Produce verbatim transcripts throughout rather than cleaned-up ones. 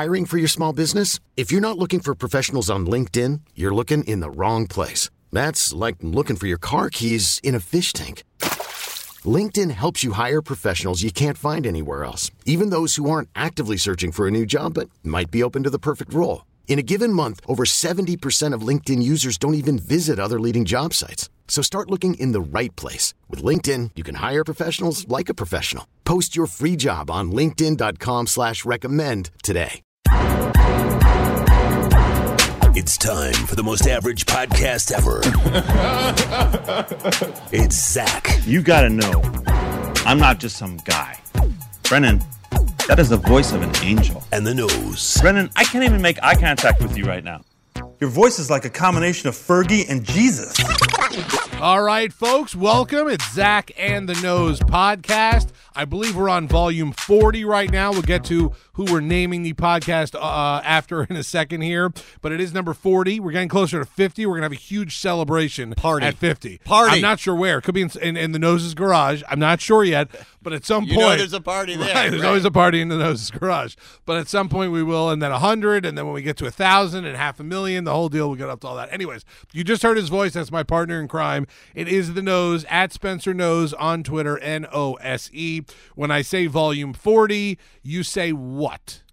Hiring for your small business? If you're not looking for professionals on LinkedIn, you're looking in the wrong place. That's like looking for your car keys in a fish tank. LinkedIn helps you hire professionals you can't find anywhere else, even those who aren't actively searching for a new job but might be open to the perfect role. In a given month, over seventy percent of LinkedIn users don't even visit other leading job sites. So start looking in the right place. With LinkedIn, you can hire professionals like a professional. Post your free job on linkedin dot com slash recommend today. It's time for the most average podcast ever. It's Zach. You gotta know, I'm not just some guy. Brennan, that is the voice of an angel. And the Nose. Brennan, I can't even make eye contact with you right now. Your voice is like a combination of Fergie and Jesus. All right, folks, welcome. It's Zach and the Nose podcast. I believe we're on volume forty right now. We'll get to who we're naming the podcast uh, after in a second here, but it is number forty. We're getting closer to fifty. We're going to have a huge celebration Party. at fifty. Party. I'm not sure where. It could be in, in, in the Nose's garage. I'm not sure yet, but at some You point. know there's a party there. Right, there's right. always a party in the Nose's garage. But at some point we will, and then one hundred, and then when we get to one thousand and half a million, the whole deal will get up to all that. Anyways, you just heard his voice. That's my partner in crime. It is the Nose, at Spencer Nose on Twitter, N O S E. When I say volume forty, you say what?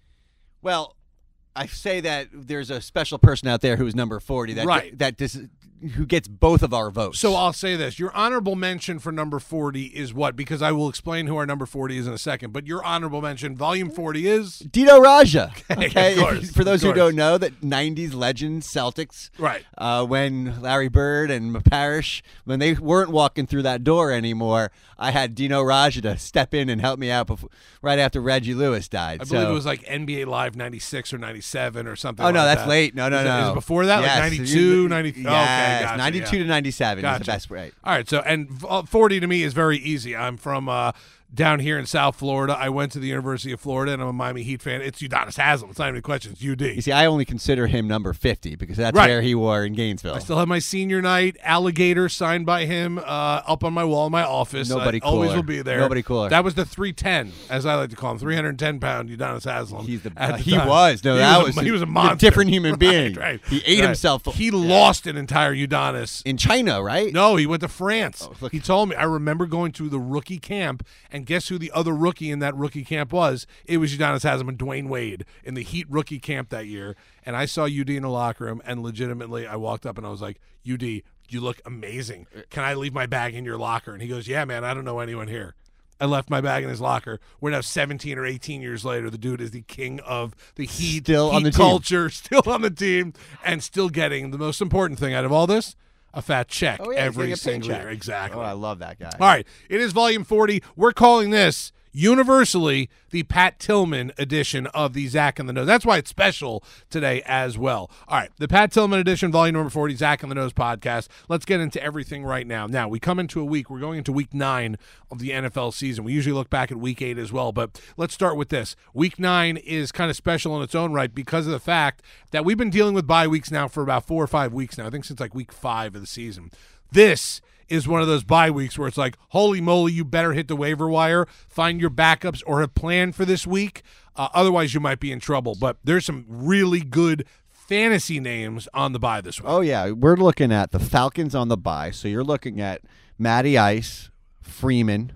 Well, I say that there's a special person out there who's number forty that Right. that dis- who gets both of our votes. So I'll say this. Your honorable mention for number forty is what? Because I will explain who our number forty is in a second. But your honorable mention, volume forty is? Dino Raja. Okay, of course, for those of who course. don't know, that nineties legend Celtics. Right. Uh, when Larry Bird and Parrish, when they weren't walking through that door anymore, I had Dino Raja to step in and help me out before, right after Reggie Lewis died. I believe so, it was like N B A Live ninety-six or ninety-seven or something Oh, like no, that's that. late. No, no, is it, no. Is it before that? Yes. Like ninety-two, ninety Yes, okay, gotcha, ninety-two yeah. to ninety-seven Gotcha. is the best rate. All right, so and uh, forty to me is very easy. I'm from uh, down here in South Florida. I went to the University of Florida, and I'm a Miami Heat fan. It's Udonis Haslem. It's not even a question. It's U D. You see, I only consider him number fifty because that's Right. where he wore in Gainesville. I still have my senior night alligator signed by him uh, up on my wall in my office. Nobody I always cooler. will be there. Nobody cooler. That was the three ten, as I like to call him, three hundred ten pound Udonis Haslem. He's the, at uh, the he time. was. No, he that was, was a, he was a a monster. different human Right, being. Right, He ate right. himself. He lost an entire Udonis. In China, right? No, he went to France. Oh, look. He told me. I remember going to the rookie camp, and guess who the other rookie in that rookie camp was? It was Udonis Haslem and Dwayne Wade in the Heat rookie camp that year. And I saw U D in the locker room, and legitimately, I walked up and I was like, U D, you look amazing. Can I leave my bag in your locker? And he goes, yeah, man, I don't know anyone here. I left my bag in his locker. We're now seventeen or eighteen years later. The dude is the king of the Heat, Still heat on the team. culture, still on the team, and still getting the most important thing out of all this, a fat check Oh, yeah, he's every getting a single paycheck. year. Exactly. Oh, I love that guy. All right. It is volume forty. We're calling this universally the Pat Tillman edition of the Zach and the Nose. That's why it's special today as well. All right. The Pat Tillman edition, volume number forty, Zach and the Nose podcast. Let's get into everything right now. Now, we come into a week. We're going into week nine of the N F L season. We usually look back at week eight as well, but let's start with this. Week nine is kind of special in its own right because of the fact that we've been dealing with bye weeks now for about four or five weeks now. I think since like week five of the season. This is one of those bye weeks where it's like, holy moly, you better hit the waiver wire, find your backups, or have planned for this week. Uh, otherwise, you might be in trouble. But there's some really good fantasy names on the bye this week. Oh, yeah. We're looking at the Falcons on the bye. So you're looking at Matty Ice, Freeman,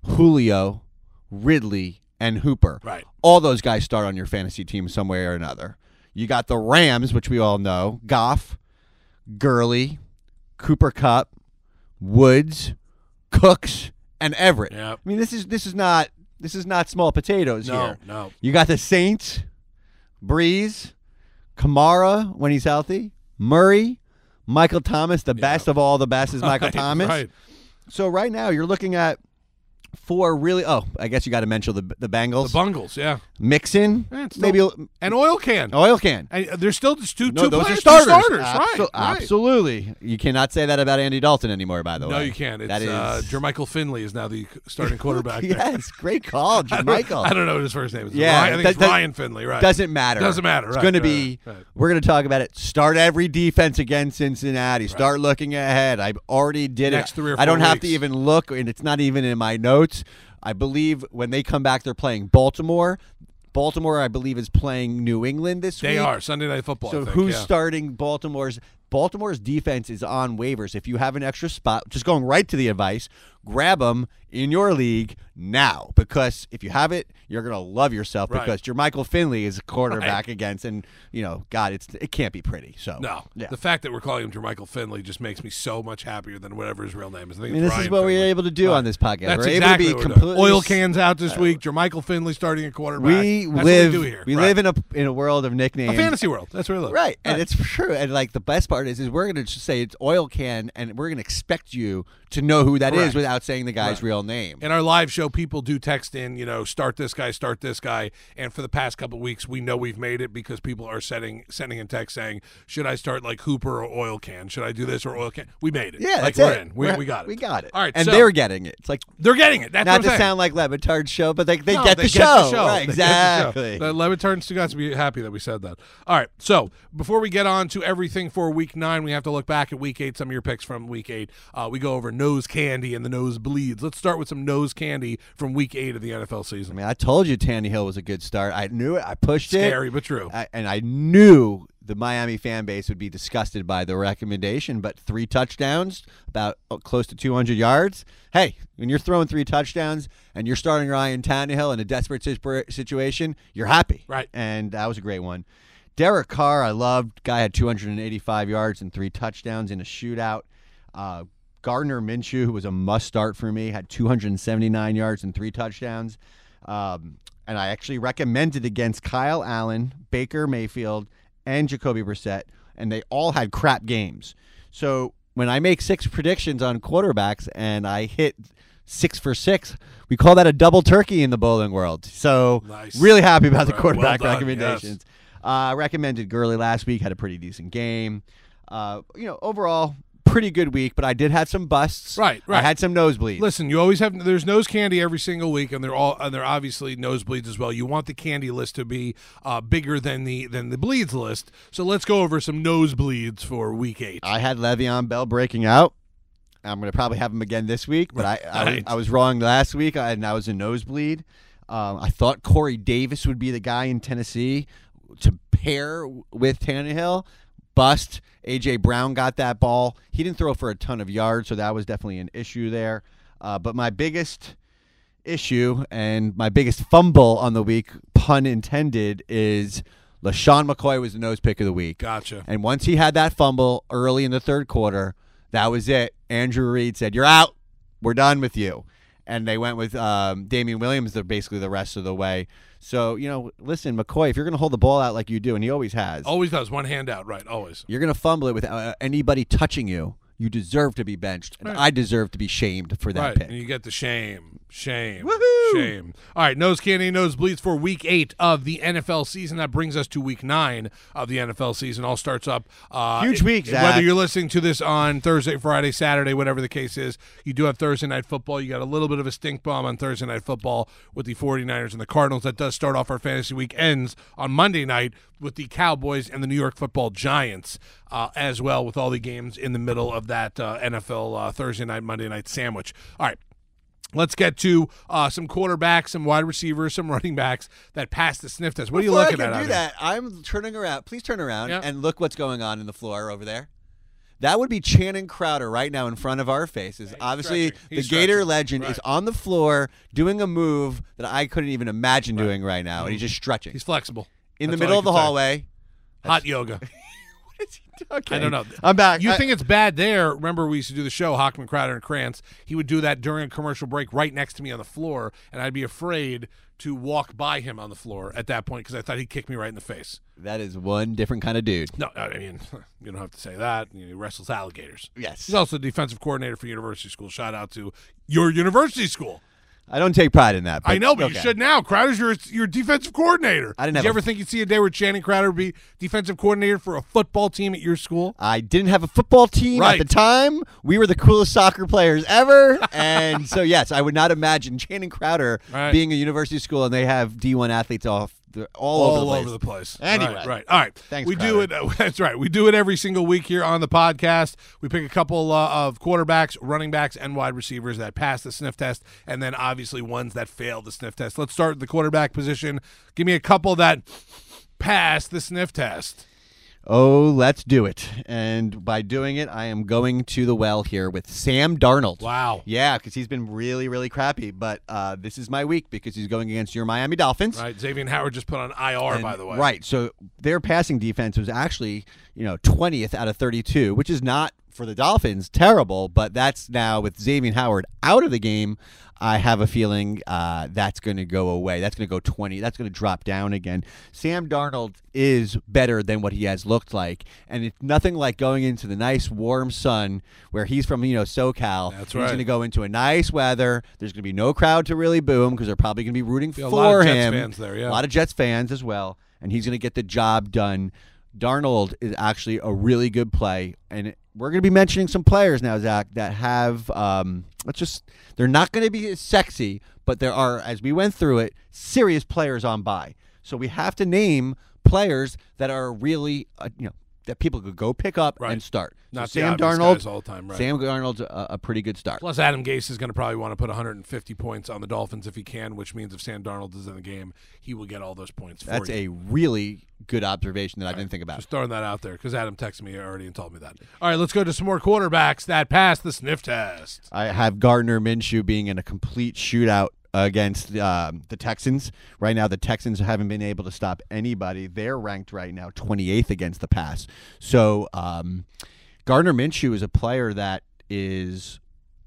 Julio, Ridley, and Hooper. Right. All those guys start on your fantasy team some way or another. You got the Rams, which we all know, Goff, Gurley, Cooper Kupp, Woods, Cooks, and Everett. Yep. I mean, this is this is not this is not small potatoes No, here. no. You got the Saints, Breeze, Kamara when he's healthy, Murray, Michael Thomas, the best of all the best is Michael Right, Thomas. Right. So right now you're looking at four really. Oh, I guess you got to mention the the Bengals. The Bungles, yeah. Mixon, Yeah, it's maybe still- An oil can. oil can. And there's still just two, No, two those players, are starters. two starters. Abso- right, right. Absolutely. You cannot say that about Andy Dalton anymore, by the No, way. you can't. It's that is uh, Jermichael Finley is now the starting quarterback. there. Yes, great call, I don't- Jermichael. I don't know what his first name is. Yeah, Ryan, I think that- it's that- Ryan Finley, right? Doesn't matter. Doesn't matter. It's right, going to right, be. right. We're going to talk about it. Start every defense against Cincinnati. Start looking ahead. I already did Next it. three or I don't four have to weeks. even look, and it's not even in my notes. I believe when they come back, they're playing Baltimore. Baltimore, I believe, is playing New England this They week. They are. Sunday Night Football, So I think, who's yeah. starting Baltimore's? Baltimore's defense is on waivers. If you have an extra spot, just going right to the advice, grab them in your league now, because if you have it, you're going to love yourself Right. because Jermichael Finley is a quarterback Right. against, and, you know, God, it's it can't be pretty. So No. yeah. The fact that we're calling him Jermichael Finley just makes me so much happier than whatever his real name is. I, think I mean, it's this is Ryan what Finley. we're able to do Right. on this podcast. That's we're exactly able what to we're be doing. completely Oil cans out this week. Jermichael Finley starting a quarterback. We That's live. what we do here. We Right. live in a in a world of a nicknames. fantasy world. That's where we live. Right, and it's true. And like the best part is, is we're gonna just say it's Oil Can, and we're gonna expect you to know who that is Correct. without saying the guy's Right. real name. In our live show, people do text in, you know, start this guy, start this guy. And for the past couple of weeks, we know we've made it because people are sending sending in text saying, should I start like Hooper or Oil Can? Should I do this or Oil Can? We made it. Yeah, like that's we're it. in. We, We're- we got it. We got it. All right, and so they're getting it. It's like they're getting it. That's not what I'm to saying. sound like Levitard's show, but they, they, No, get, they the show. Right, They get the exactly. show. The Levitard students to be happy that we said that. All right. So before we get on to everything for week nine, we have to look back at week eight, some of your picks from week eight. Uh, we go over nose candy and the nose bleeds. Let's start with some nose candy from week eight of the N F L I season. mean, I told you Tannehill was a good start. I knew it. I pushed it. Scary, but true. I, and I knew the Miami fan base would be disgusted by the recommendation, but three touchdowns, about uh, close to two hundred yards. Hey, when you're throwing three touchdowns and you're starting Ryan Tannehill in a desperate situa- situation, you're happy. Right. And that was a great one. Derek Carr, I loved. Guy had two hundred eighty-five yards and three touchdowns in a shootout. Uh, Gardner Minshew, who was a must-start for me, had two hundred seventy-nine yards and three touchdowns. Um, and I actually recommended against Kyle Allen, Baker Mayfield, and Jacoby Brissett, and they all had crap games. So when I make six predictions on quarterbacks and I hit six for six, we call that a double turkey in the bowling world. So Nice. really happy about the Right, quarterback well done, recommendations. I uh, recommended Gurley last week, had a pretty decent game. Uh, you know, overall, pretty good week, but I did have some busts. Right, right. I had some nosebleeds. Listen, you always have there's nose candy every single week, and they're all and they're obviously nosebleeds as well. You want the candy list to be uh, bigger than the than the bleeds list. So let's go over some nosebleeds for week eight. I had Le'Veon Bell breaking out. I'm going to probably have him again this week, but I, I, was, Right. I was wrong last week, and I was a nosebleed. Um, I thought Corey Davis would be the guy in Tennessee to pair with Tannehill. Bust. A J. Brown got that ball. He didn't throw for a ton of yards, so that was definitely an issue there. Uh, but my biggest issue and my biggest fumble on the week, pun intended, is LaShawn McCoy was the nose pick of the week. Gotcha. And once he had that fumble early in the third quarter, that was it. Andrew Reid said, "You're out. We're done with you." And they went with um, Damian Williams the, basically the rest of the way. So, you know, listen, McCoy, if you're going to hold the ball out like you do, and he always has, Always does one hand out, right? Always. you're going to fumble it without uh, anybody touching you. You deserve to be benched, and Right. I deserve to be shamed for that Right, pick. and you get the shame, shame, Woohoo! shame. All right, nose candy, nosebleeds for week eight of the N F L season. That brings us to week nine of the N F L season. All starts up. Uh, Huge week, it- Zach. Whether you're listening to this on Thursday, Friday, Saturday, whatever the case is, you do have Thursday Night Football. You got a little bit of a stink bomb on Thursday Night Football with the 49ers and the Cardinals. That does start off our fantasy week. Ends on Monday night with the Cowboys and the New York Football Giants uh, as well, with all the games in the middle of that uh, N F L uh, Thursday night, Monday night sandwich. All right. Let's get to uh, some quarterbacks, some wide receivers, some running backs that pass the sniff test. What are you Before looking I at? can out do there? that, I'm turning around. Please turn around Yeah. and look what's going on in the floor over there. That would be Channing Crowder right now in front of our faces. Obviously, stretching. He's the Gator stretching. legend Right. is on the floor doing a move that I couldn't even imagine doing right now, and he's just stretching He's flexible. in the That's all middle I of the can say. hallway. Hot yoga. What is he doing? Okay. I don't know. I'm back. You I- think it's bad there? Remember, we used to do the show, Hockman, Crowder, and Krantz. He would do that during a commercial break right next to me on the floor, and I'd be afraid to walk by him on the floor at that point because I thought he'd kick me right in the face. that is one different kind of dude. No, I mean, you don't have to say that. He wrestles alligators. Yes. He's also the defensive coordinator for University School. Shout out to your university school. I don't take pride in that. I know, but okay. you should now. Crowder's your your defensive coordinator. I didn't Did have you a- ever think you'd see a day where Channing Crowder would be defensive coordinator for a football team at your school? I didn't have a football team Right. at the time. We were the coolest soccer players ever. And so, yes, I would not imagine Channing Crowder Right. being a university school and they have D one athletes off they're all, all over the place. over the place. Anyway. Right, right. All right. Thanks, we do it. Crowder. That's right. We do it every single week here on the podcast. We pick a couple uh, of quarterbacks, running backs, and wide receivers that pass the sniff test, and then obviously ones that fail the sniff test. Let's start with the quarterback position. Give me a couple that pass the sniff test. Oh, let's do it. And by doing it, I am going to the well here with Sam Darnold. Wow. Yeah, because he's been really, really crappy. But uh, this is my week because he's going against your Miami Dolphins. Right. Xavier Howard just put on I R, And- by the way. Right. So their passing defense was actually, you know, twentieth out of thirty-two, which is not, for the Dolphins, terrible. But that's now with Xavier Howard out of the game. I have a feeling uh, that's going to go away. That's going to go twenty. That's going to drop down again. Sam Darnold is better than what he has looked like, and it's nothing like going into the nice warm sun where he's from, you know, SoCal. That's He's right. going to go into a nice weather. There's going to be no crowd to really boo him because they're probably going to be rooting Yeah, a for lot of Jets him. fans there, yeah. A lot of Jets fans as well, and he's going to get the job done. Darnold is actually a really good play, and we're going to be mentioning some players now, Zach, that have um, let's just they're not going to be as sexy, but there are, as we went through it, serious players on bye. So we have to name players that are really uh, you know that people could go pick up Right. and start. Not so the Sam obvious Darnold guys all the time, right. Sam Darnold's a, a pretty good start. Plus, Adam Gase is going to probably want to put one hundred fifty points on the Dolphins if he can, which means if Sam Darnold is in the game, he will get all those points for That's you. a really good observation that I didn't think about. Just throwing that out there because Adam texted me already and told me that. All right, let's go to some more quarterbacks that pass the sniff test. I have Gardner Minshew being in a complete shootout against um, the Texans. Right now, the Texans haven't been able to stop anybody. They're ranked right now twenty-eighth against the pass. So um, Gardner Minshew is a player that is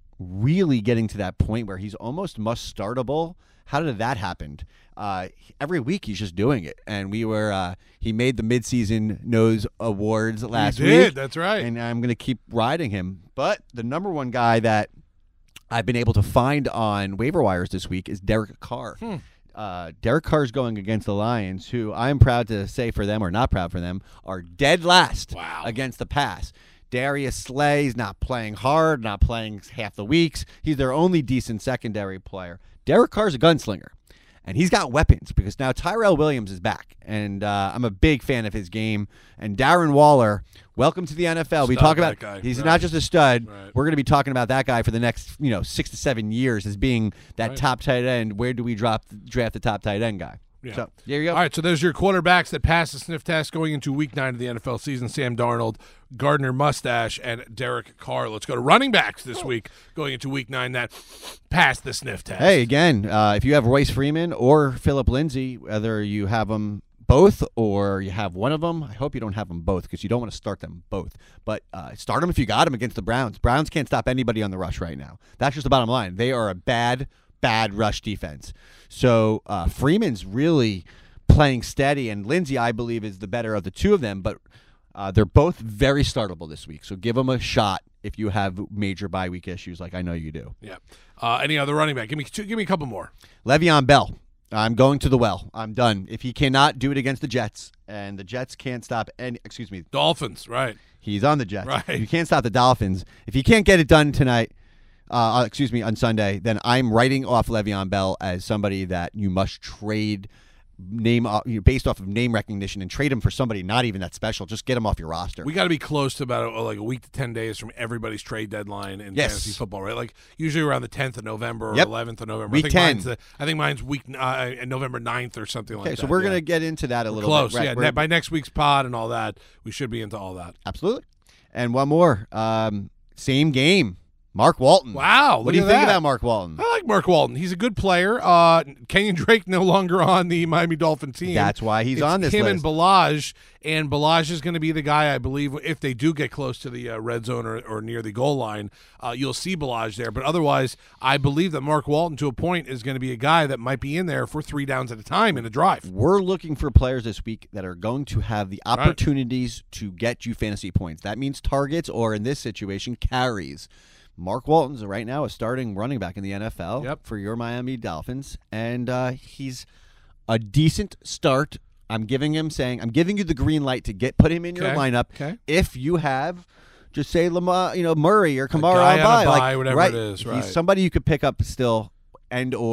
really getting to that point where he's almost must-startable. How did that happen? Uh, every week he's just doing it, and we were uh, he made the midseason nose awards last He did, week. that's right. And I'm going to keep riding him. But the number one guy that I've been able to find on waiver wires this week is Derek Carr. Hmm. Uh, Derek Carr is going against the Lions, who I'm proud to say for them, or not proud for them, are dead last Wow. against the pass. Darius Slay's not playing hard, not playing half the weeks. He's their only decent secondary player. Derek Carr's a gunslinger, and he's got weapons because now Tyrell Williams is back, and uh, I'm a big fan of his game. And Darren Waller, welcome to the N F L. we Stud, talk about that guy. he's Right. not just a stud. Right. We're going to be talking about that guy for the next, you know, six to seven years as being that Right. top tight end. Where do we drop draft the top tight end guy? Yeah. So there you go. All right, so those are your quarterbacks that pass the sniff test going into week nine of the N F L season. Sam Darnold, Gardner Mustache, and Derek Carr. Let's go to running backs this week going into week nine that pass the sniff test. Hey, again, uh, if you have Royce Freeman or Phillip Lindsay, whether you have them both or you have one of them, I hope you don't have them both because you don't want to start them both. But uh, start them if you got them against the Browns. Browns can't stop anybody on the rush right now. That's just the bottom line. They are a bad, bad rush defense. So uh, Freeman's really playing steady, and Lindsay, I believe, is the better of the two of them. But uh, they're both very startable this week. So give them a shot if you have major bye week issues like I know you do. Yeah. Uh, any other running back? Give me two, give me a couple more. Le'Veon Bell. I'm going to the well. I'm done. If he cannot do it against the Jets, and the Jets can't stop any, excuse me, Dolphins, right. he's on the Jets. Right. You can't stop the Dolphins. If he can't get it done tonight, uh, excuse me, on Sunday, then I'm writing off Le'Veon Bell as somebody that you must trade name uh, you know, based off of name recognition and trade him for somebody not even that special. Just get him off your roster. We got to be close to about uh, like a week to ten days from everybody's trade deadline in Yes. fantasy football, right? Like usually around the tenth of November or Yep. eleventh of November. Week I think ten. Mine's the, I think mine's week uh, November ninth or something like okay, that. so we're yeah. going to get into that a little close. bit. Right, yeah, we're- ne- by next week's pod and all that, we should be into all that. Absolutely. And one more. Um, same game. Mark Walton. Wow, What look do you at think that. about Mark Walton? I like Mark Walton. He's a good player. Uh, Kenyon Drake no longer on the Miami Dolphin team. That's why he's It's on this him list. and Balaj, and Balaj is going to be the guy, I believe, if they do get close to the uh, red zone or, or near the goal line, uh, you'll see Balaj there. But otherwise, I believe that Mark Walton, to a point, is going to be a guy that might be in there for three downs at a time in a drive. We're looking for players this week that are going to have the opportunities to get you fantasy points. That means targets, or in this situation, carries. Mark Walton's right now a starting running back in the N F L Yep. for your Miami Dolphins, and uh, he's a decent start. I'm giving him saying I'm giving you the green light to get put him in your Okay. lineup. Okay. If you have, just say Lamar, you know Murray or Kamara guy on on a bye, bye, like, whatever right, it is, right. He's somebody you could pick up still, and or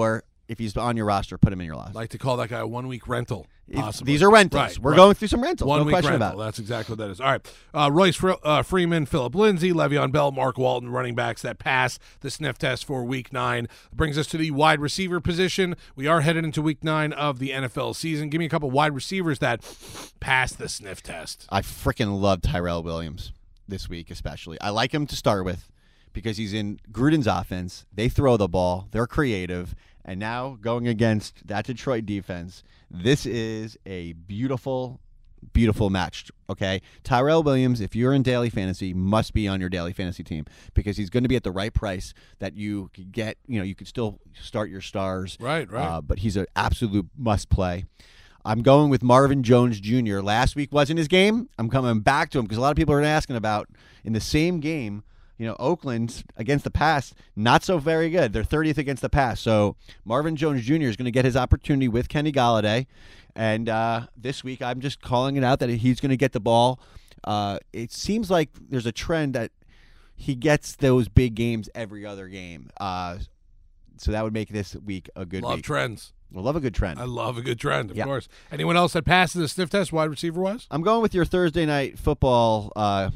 if he's on your roster, put him in your roster. Like to call that guy a one-week rental, possibly. These are rentals. Right, We're right. going through some rentals. One no week question rental. about it. That's exactly what that is. All right. Uh, Royce Fre- uh, Freeman, Phillip Lindsay, Le'Veon Bell, Mark Walton, running backs that pass the sniff test for week nine. Brings us to the wide receiver position. We are headed into week nine of the N F L season. Give me a couple wide receivers that pass the sniff test. I freaking love Tyrell Williams this week especially. I like him to start with because he's in Gruden's offense. They throw the ball. They're creative. And now going against that Detroit defense, this is a beautiful, beautiful match, okay? Tyrell Williams, if you're in daily fantasy, must be on your daily fantasy team because he's going to be at the right price that you could get. You know, you could still start your stars. Right, right. Uh, but he's an absolute must-play. I'm going with Marvin Jones Junior Last week wasn't his game. I'm coming back to him because a lot of people are asking about in the same game, you know, Oakland against the pass, not so very good. They're thirtieth against the pass. So Marvin Jones Junior is going to get his opportunity with Kenny Golladay. And uh, this week I'm just calling it out that he's going to get the ball. Uh, it seems like there's a trend that he gets those big games every other game. Uh, so that would make this week a good Love week. trends. I love a good trend. I love a good trend, of Yeah. course. Anyone else that passes the sniff test wide receiver-wise? I'm going with your Thursday night football uh,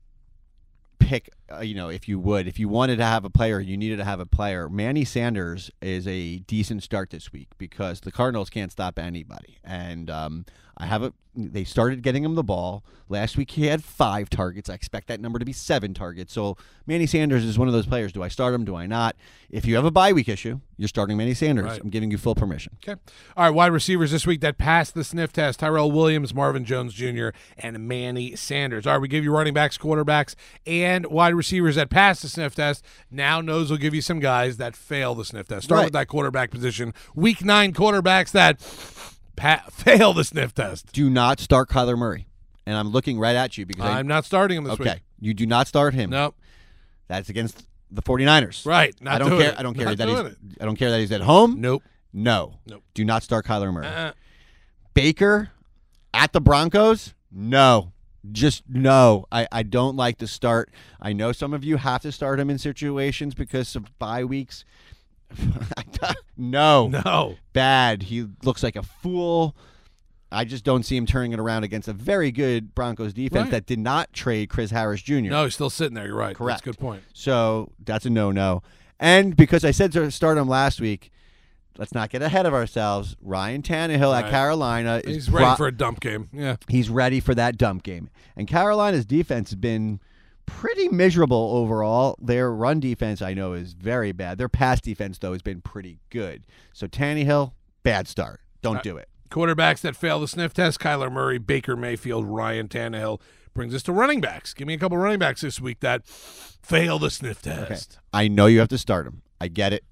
pick, uh, you know, if you would. If you wanted to have a player, you needed to have a player. Manny Sanders is a decent start this week because the Cardinals can't stop anybody. And um, I have a, they started getting him the ball. Last week he had five targets. I expect that number to be seven targets. So Manny Sanders is one of those players. Do I start him? Do I not? If you have a bye week issue, you're starting Manny Sanders. Right. I'm giving you full permission. Okay. All right, wide receivers this week that passed the sniff test: Tyrell Williams, Marvin Jones Junior, and Manny Sanders. All right, we give you running backs, quarterbacks, and wide receivers that pass the sniff test. Now Nose will give you some guys that fail the sniff test. Start Right. with that quarterback position. Week nine quarterbacks that pa- fail the sniff test. Do not start Kyler Murray. And I'm looking right at you because I, I'm not starting him this okay, week. you do not start him. Nope. That's against the 49ers. Right. Not I don't doing care. it. I don't care Not that he's. doing it. I don't care that he's at home. Nope. No. Nope. Do not start Kyler Murray. Uh-uh. Baker at the Broncos. No. Just no. I, I don't like to start. I know some of you have to start him in situations because of bye weeks. no. No. Bad. He looks like a fool. I just don't see him turning it around against a very good Broncos defense Right. that did not trade Chris Harris Junior No, he's still sitting there. You're right. Correct. That's a good point. So that's a no-no. And because I said to start him last week, let's not get ahead of ourselves. Ryan Tannehill Right. at Carolina is He's ready pro- for a dump game. Yeah. he's ready for that dump game. And Carolina's defense has been pretty miserable overall. Their run defense, I know, is very bad. Their pass defense, though, has been pretty good. So Tannehill, bad start. Don't Uh, do it. Quarterbacks that fail the sniff test: Kyler Murray, Baker Mayfield, Ryan Tannehill. Brings us to running backs. Give me a couple running backs this week that fail the sniff test. I know you have to start him. I get it.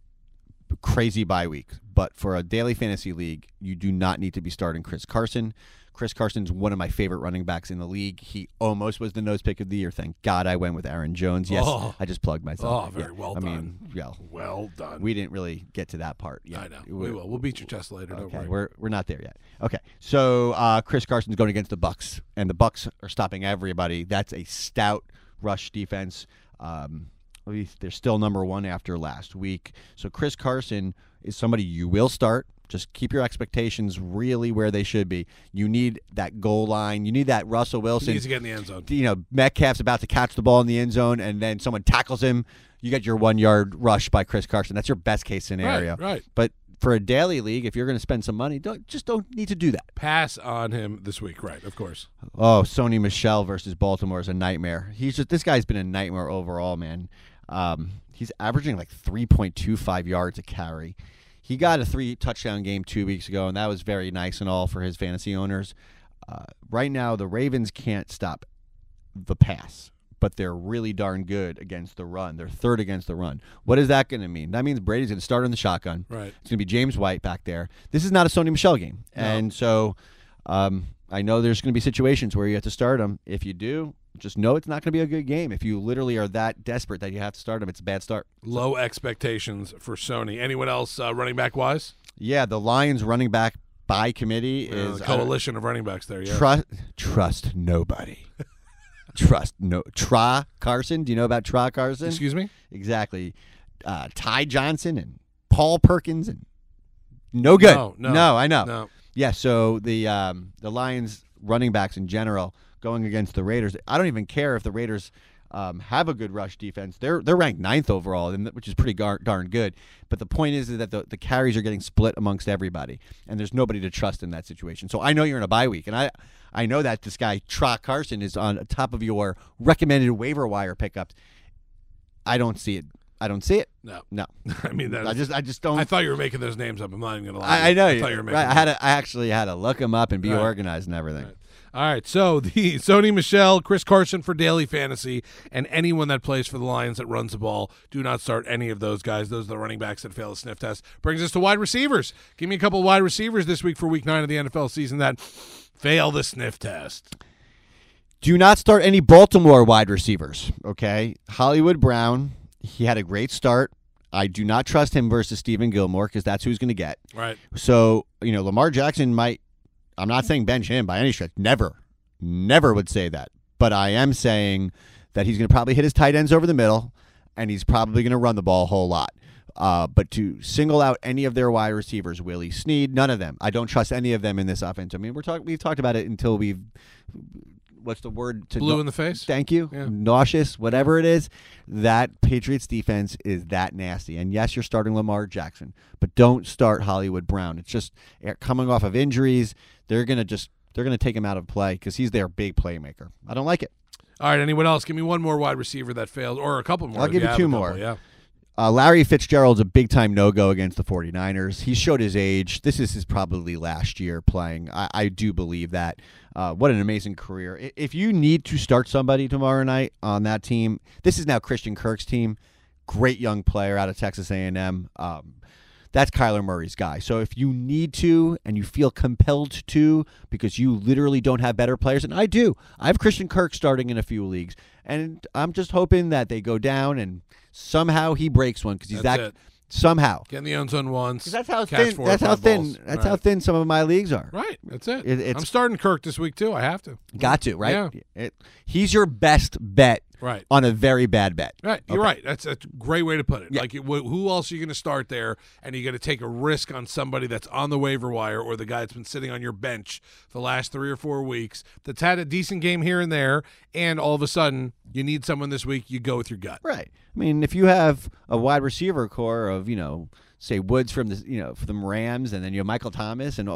Crazy bye week. But for a daily fantasy league, you do not need to be starting Chris Carson. Chris Carson's one of my favorite running backs in the league. He almost was the nose pick of the year. Thank God I went with Aaron Jones. Yes, Oh. I just plugged myself. Oh, very Yeah. well I done. mean, yeah, Well done. we didn't really get to that part yet. I know. We will. We'll beat your chest later. Don't Okay, worry. we're we're not there yet. Okay, so uh, Chris Carson's going against the Bucks, and the Bucks are stopping everybody. That's a stout rush defense. Um, at least they're still number one after last week. So Chris Carson is somebody you will start. Just keep your expectations really where they should be. You need that goal line. You need that Russell He Wilson. needs to get in the end zone. You know, Metcalf's about to catch the ball in the end zone, and then someone tackles him. You get your one-yard rush by Chris Carson. That's your best-case scenario. Right, right. But for a daily league, if you're going to spend some money, don't just don't need to do that. Pass on him this week. Right, of course. Oh, Sony Michel versus Baltimore is a nightmare. He's just this guy's been a nightmare overall, man. Um, he's averaging like three point two five yards a carry. He got a three touchdown game two weeks ago, and that was very nice and all for his fantasy owners. Uh, right now, the Ravens can't stop the pass, but they're really darn good against the run. They're third against the run. What is that going to mean? That means Brady's going to start in the shotgun. Right. It's going to be James White back there. This is not a Sony Michel game. No. And so um, I know there's going to be situations where you have to start him. If you do, just know it's not going to be a good game. If you literally are that desperate that you have to start him, it's a bad start. Low expectations for Sony. Anyone else uh, running back wise? Yeah, the Lions running back by committee Uh, is the coalition of running backs there. Yeah. Trust trust nobody. trust no Tra Carson. Do you know about Tra Carson? Excuse me. Exactly. Uh, Ty Johnson and Paul Perkins and No good. No, no, I know. No. Yeah, so the um, the Lions running backs in general going against the Raiders, I don't even care if the Raiders um, have a good rush defense. They're they're ranked ninth overall, which is pretty gar- darn good. But the point is, is that the, the carries are getting split amongst everybody, and there's nobody to trust in that situation. So I know you're in a bye week, and I I know that this guy, Trock Carson, is on top of your recommended waiver wire pickups. I don't see it. I don't see it. No, no. I mean, that I is, just, I just don't. I thought you were making those names up. I'm not even gonna lie. I, I know I you. thought you were making. Right, I had, to, I actually had to look them up and be Right. organized and everything. Right. All right, so the Sony Michel, Chris Carson for daily fantasy, and anyone that plays for the Lions that runs the ball, do not start any of those guys. Those are the running backs that fail the sniff test. Brings us to wide receivers. Give me a couple of wide receivers this week for week nine of the N F L season that fail the sniff test. Do not start any Baltimore wide receivers, okay? Hollywood Brown, he had a great start. I do not trust him versus Stephen Gilmore because that's who he's going to get. Right. So, you know, Lamar Jackson might, I'm not saying bench him by any stretch. Never, never would say that. But I am saying that he's going to probably hit his tight ends over the middle, and he's probably going to run the ball a whole lot. Uh, but to single out any of their wide receivers, Willie Snead, none of them. I don't trust any of them in this offense. I mean, we're talking. We've talked about it until we've. What's the word? To Blue no- in the face? Thank you. Yeah. Nauseous, whatever it is. That Patriots defense is that nasty. And yes, you're starting Lamar Jackson, but don't start Hollywood Brown. It's just coming off of injuries. They're gonna just they're gonna take him out of play because he's their big playmaker. I don't like it. All right, anyone else? Give me one more wide receiver that failed, or a couple more. I'll if give you have two a couple, more. Yeah. Uh, Larry Fitzgerald's a big-time no-go against the 49ers. He showed his age. This is his probably last year playing. I, I do believe that. Uh, what an amazing career. I- If you need to start somebody tomorrow night on that team, this is now Christian Kirk's team. Great young player out of Texas A and M. Um, that's Kyler Murray's guy. So if you need to and you feel compelled to because you literally don't have better players, and I do. I have Christian Kirk starting in a few leagues, and I'm just hoping that they go down and somehow he breaks one because he's That's that it. somehow. Get in the end zone once. 'Cause that's how catch thin. four or That's how five thin. balls. That's right. how thin some of my leagues are. Right. That's it. It- it's- I'm starting Kirk this week too. I have to. Got to right. Yeah. It, he's your best bet Right. on a very bad bet. Right, you're Okay. right. That's, that's a great way to put it. Yeah. Like, it, wh- who else are you going to start there? And you're going to take a risk on somebody that's on the waiver wire or the guy that's been sitting on your bench the last three or four weeks that's had a decent game here and there, and all of a sudden you need someone this week. You go with your gut. Right. I mean, if you have a wide receiver core of you know, say Woods from the you know from the Rams, and then you have Michael Thomas, and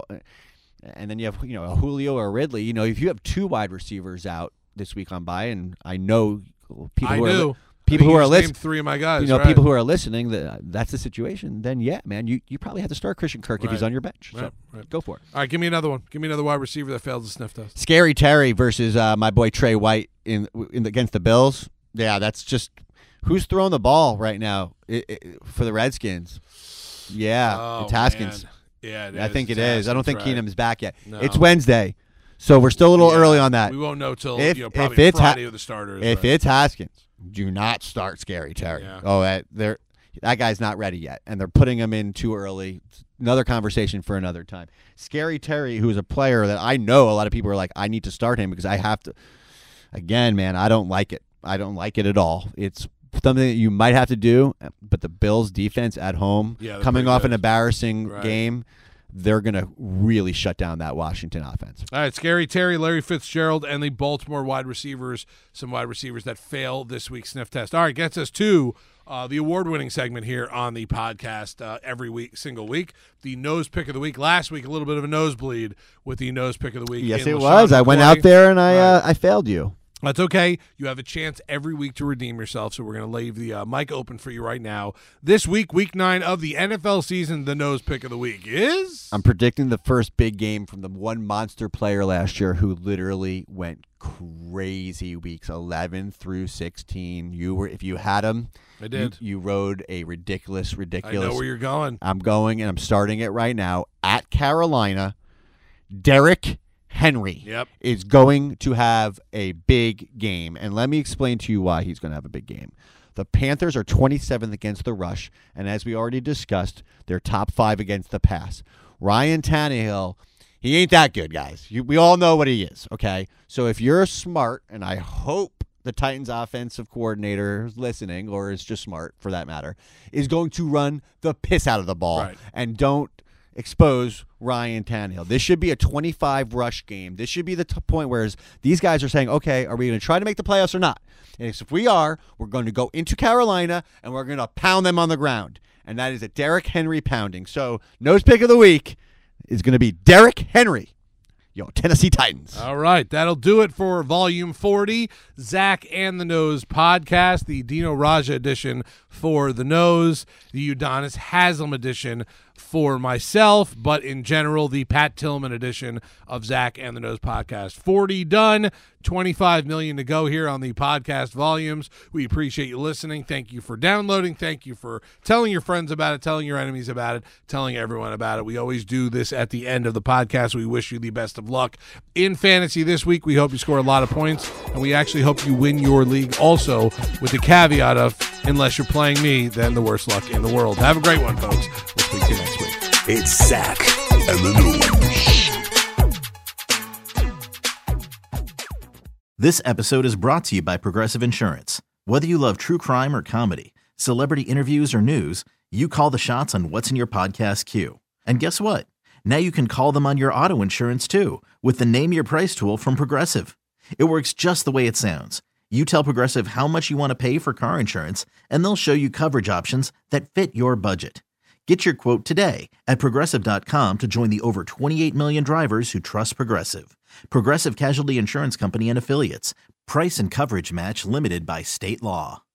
and then you have you know a Julio or Ridley. You know, if you have two wide receivers out this week on bye, and I know people I who are do. li- people I think who you are just listening. named three of my guys. You know, right. people who are listening, that that's the situation. Then yeah, man, you, you probably have to start Christian Kirk if he's Right. on your bench. Right, So right. go for it. All right, give me another one. Give me another wide receiver that failed the sniff test. Scary Terry versus uh, my boy Trey White in, in against the Bills. Yeah, that's just who's throwing the ball right now i i for the Redskins. Yeah, Oh, it's Haskins. man. Yeah, it I is. think it It's is. I don't think Haskins, right. Keenum's back yet. No. It's Wednesday, so we're still a little Yeah, early on that. We won't know till If- you know, if probably it's Ha- Friday with the starters. If right. it's Haskins, do not start Scary Terry. Yeah. Oh, that they're that guy's not ready yet, and they're putting him in too early. Another conversation for another time. Scary Terry, who's a player that I know a lot of people are like, I need to start him because I have to. Again, man, I don't like it. I don't like it at all. It's something that you might have to do, but the Bills' defense at home, Yeah, they're coming pretty off good. an embarrassing Right. game, they're going to really shut down that Washington offense. All right, Scary Terry, Larry Fitzgerald, and the Baltimore wide receivers, some wide receivers that fail this week's sniff test. All right, gets us to uh, the award-winning segment here on the podcast uh, every week, single week. The nose pick of the week. Last week, a little bit of a nosebleed with the nose pick of the week. Yes, in it LaShawn was. I went McCoy. out there and I Right. uh, I failed you. That's okay. You have a chance every week to redeem yourself, so we're going to leave the uh, mic open for you right now. This week, week nine of the N F L season, the nose pick of the week is... I'm predicting the first big game from the one monster player last year who literally went crazy weeks eleven through sixteen. You were if you had him, I did. You, you rode a ridiculous, I ridiculous. know where you're going. I'm going and I'm starting it right now at Carolina. Derrick Henry Yep. is going to have a big game, and let me explain to you why he's going to have a big game. The Panthers are twenty-seventh against the rush, and as we already discussed, they're top five against the pass. Ryan Tannehill, he ain't that good, guys. You, we all know what he is, okay? So if you're smart, and I hope the Titans offensive coordinator is listening, or is just smart for that matter, is going to run the piss out of the ball. Right. And don't expose Ryan Tannehill. This should be a twenty-five rush game. This should be the t- point where these guys are saying, okay, are we going to try to make the playoffs or not? And if we are, we're going to go into Carolina and we're going to pound them on the ground. And that is a Derrick Henry pounding. So nose pick of the week is going to be Derrick Henry. Yo, Tennessee Titans. All right, that'll do it for Volume forty, Zach and the Nose podcast, the Dino Raja edition for the Nose, the Udonis Haslam edition for myself, but in general, the Pat Tillman edition of Zach and the Nose podcast. forty done, twenty-five million to go here on the podcast volumes. We appreciate you listening. Thank you for downloading. Thank you for telling your friends about it, telling your enemies about it, telling everyone about it. We always do this at the end of the podcast. We wish you the best of luck in fantasy this week. We hope you score a lot of points, and we actually hope you win your league also, with the caveat of, unless you're playing me, then the worst luck in the world. Have a great one, folks. We'll speak to you next week. It's Zach and the News. This episode is brought to you by Progressive Insurance. Whether you love true crime or comedy, celebrity interviews or news, you call the shots on what's in your podcast queue. And guess what? Now you can call them on your auto insurance too, with the Name Your Price tool from Progressive. It works just the way it sounds. You tell Progressive how much you want to pay for car insurance, and they'll show you coverage options that fit your budget. Get your quote today at Progressive dot com to join the over twenty-eight million drivers who trust Progressive. Progressive Casualty Insurance Company and Affiliates. Price and coverage match limited by state law.